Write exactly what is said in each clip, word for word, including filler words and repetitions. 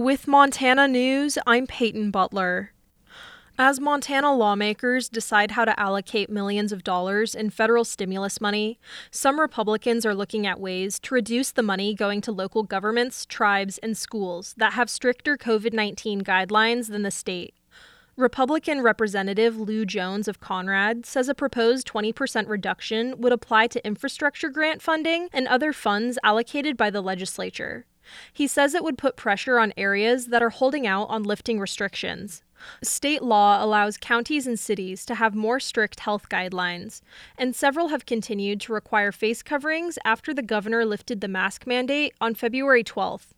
With Montana News, I'm Peyton Butler. As Montana lawmakers decide how to allocate millions of dollars in federal stimulus money, some Republicans are looking at ways to reduce the money going to local governments, tribes, and schools that have stricter covid nineteen guidelines than the state. Republican Representative Lou Jones of Conrad says a proposed twenty percent reduction would apply to infrastructure grant funding and other funds allocated by the legislature. He says it would put pressure on areas that are holding out on lifting restrictions. State law allows counties and cities to have more strict health guidelines, and several have continued to require face coverings after the governor lifted the mask mandate on February twelfth.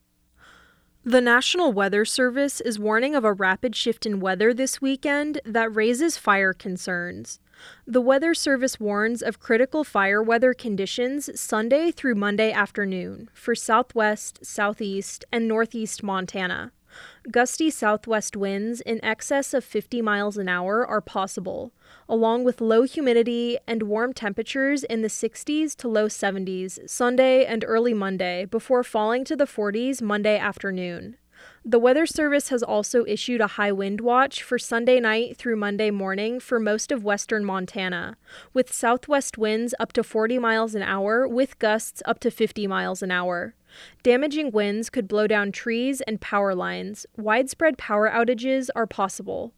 The National Weather Service is warning of a rapid shift in weather this weekend that raises fire concerns. The Weather Service warns of critical fire weather conditions Sunday through Monday afternoon for southwest, southeast, and northeast Montana. Gusty southwest winds in excess of fifty miles an hour are possible, along with low humidity and warm temperatures in the sixties to low seventies Sunday and early Monday before falling to the forties Monday afternoon. The Weather Service has also issued a high wind watch for Sunday night through Monday morning for most of western Montana, with southwest winds up to forty miles an hour with gusts up to fifty miles an hour. Damaging winds could blow down trees and power lines. Widespread power outages are possible.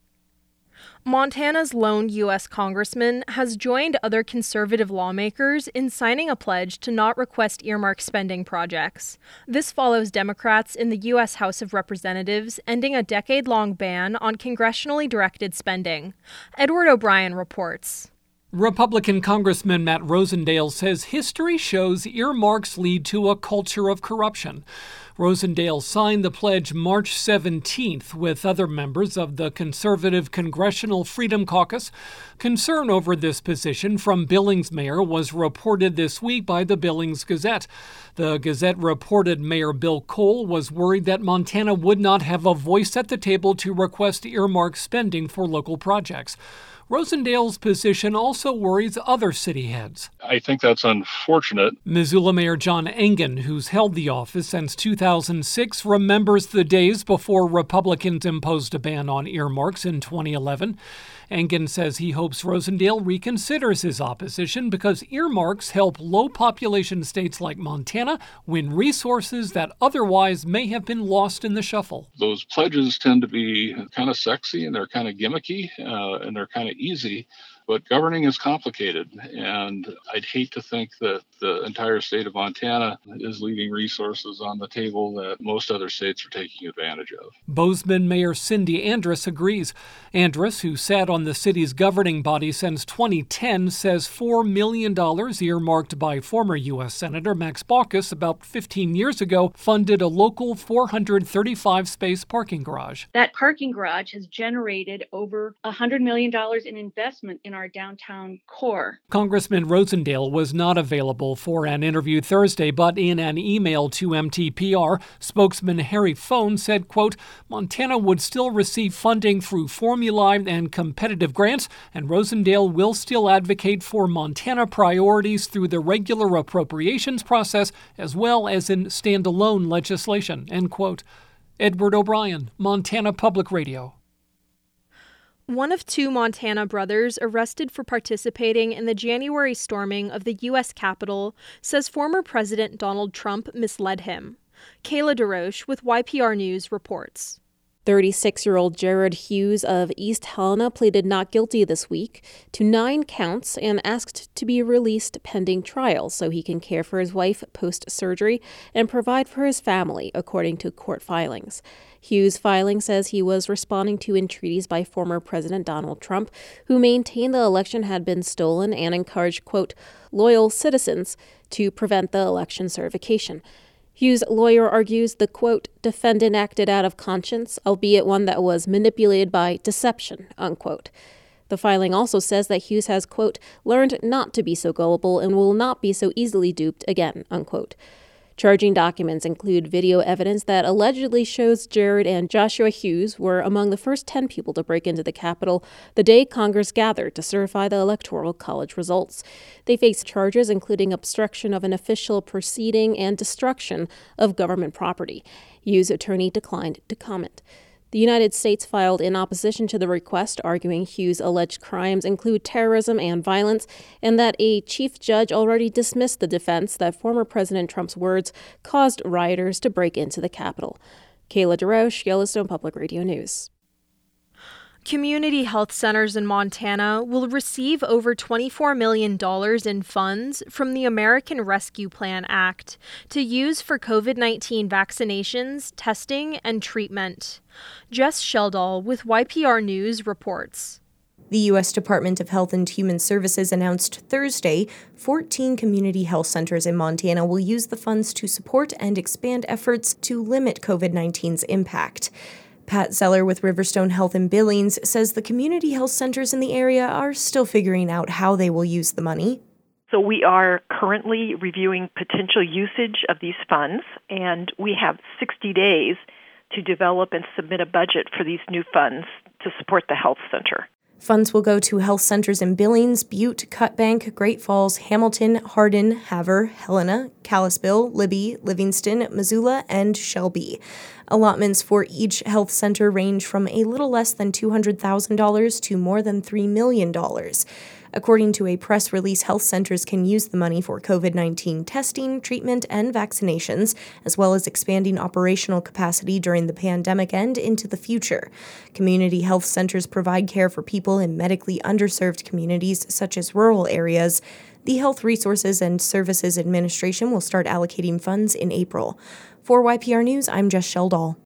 Montana's lone U S congressman has joined other conservative lawmakers in signing a pledge to not request earmark spending projects. This follows Democrats in the U S House of Representatives ending a decade-long ban on congressionally directed spending. Edward O'Brien reports. Republican Congressman Matt Rosendale says history shows earmarks lead to a culture of corruption. Rosendale signed the pledge March seventeenth with other members of the conservative Congressional Freedom Caucus. Concern over this position from Billings mayor was reported this week by the Billings Gazette. The Gazette reported Mayor Bill Cole was worried that Montana would not have a voice at the table to request earmark spending for local projects. Rosendale's position also worries other city heads. I think that's unfortunate. Missoula Mayor John Engen, who's held the office since two thousand six, remembers the days before Republicans imposed a ban on earmarks in twenty eleven. Engen says he hopes Rosendale reconsiders his opposition because earmarks help low-population states like Montana win resources that otherwise may have been lost in the shuffle. Those pledges tend to be kind of sexy and they're kind of gimmicky uh, and they're kind of easy. But governing is complicated, and I'd hate to think that the entire state of Montana is leaving resources on the table that most other states are taking advantage of. Bozeman Mayor Cindy Andrus agrees. Andrus, who sat on the city's governing body since twenty ten, says four million dollars earmarked by former U S Senator Max Baucus about fifteen years ago funded a local four hundred thirty-five space parking garage. That parking garage has generated over one hundred million dollars in investment in our downtown core. Congressman Rosendale was not available for an interview Thursday, but in an email to M T P R, spokesman Harry Fohn said, quote, Montana would still receive funding through formula and competitive grants, and Rosendale will still advocate for Montana priorities through the regular appropriations process as well as in standalone legislation, end quote. Edward O'Brien, Montana Public Radio. One of two Montana brothers arrested for participating in the January storming of the U S Capitol says former President Donald Trump misled him. Kayla DeRoche with Y P R News reports. thirty-six-year-old Jared Hughes of East Helena pleaded not guilty this week to nine counts and asked to be released pending trial so he can care for his wife post-surgery and provide for his family, according to court filings. Hughes' filing says he was responding to entreaties by former President Donald Trump, who maintained the election had been stolen and encouraged, quote, loyal citizens to prevent the election certification. Hughes' lawyer argues the, quote, defendant acted out of conscience, albeit one that was manipulated by deception, unquote. The filing also says that Hughes has, quote, learned not to be so gullible and will not be so easily duped again, unquote. Charging documents include video evidence that allegedly shows Jared and Joshua Hughes were among the first ten people to break into the Capitol the day Congress gathered to certify the Electoral College results. They face charges including obstruction of an official proceeding and destruction of government property. Hughes' attorney declined to comment. The United States filed in opposition to the request, arguing Hughes' alleged crimes include terrorism and violence, and that a chief judge already dismissed the defense that former President Trump's words caused rioters to break into the Capitol. Kayla DeRoche, Yellowstone Public Radio News. Community health centers in Montana will receive over twenty-four million dollars in funds from the American Rescue Plan Act to use for COVID nineteen vaccinations, testing, and treatment. Jess Sheldall with Y P R News reports. The U S Department of Health and Human Services announced Thursday fourteen community health centers in Montana will use the funds to support and expand efforts to limit COVID nineteen's impact. Pat Zeller with Riverstone Health in Billings says the community health centers in the area are still figuring out how they will use the money. So we are currently reviewing potential usage of these funds, and we have sixty days to develop and submit a budget for these new funds to support the health center. Funds will go to health centers in Billings, Butte, Cutbank, Great Falls, Hamilton, Hardin, Havre, Helena, Kalispell, Libby, Livingston, Missoula, and Shelby. Allotments for each health center range from a little less than two hundred thousand dollars to more than three million dollars. According to a press release, health centers can use the money for COVID nineteen testing, treatment, and vaccinations, as well as expanding operational capacity during the pandemic and into the future. Community health centers provide care for people in medically underserved communities, such as rural areas. The Health Resources and Services Administration will start allocating funds in April. For Y P R News, I'm Jess Sheldall.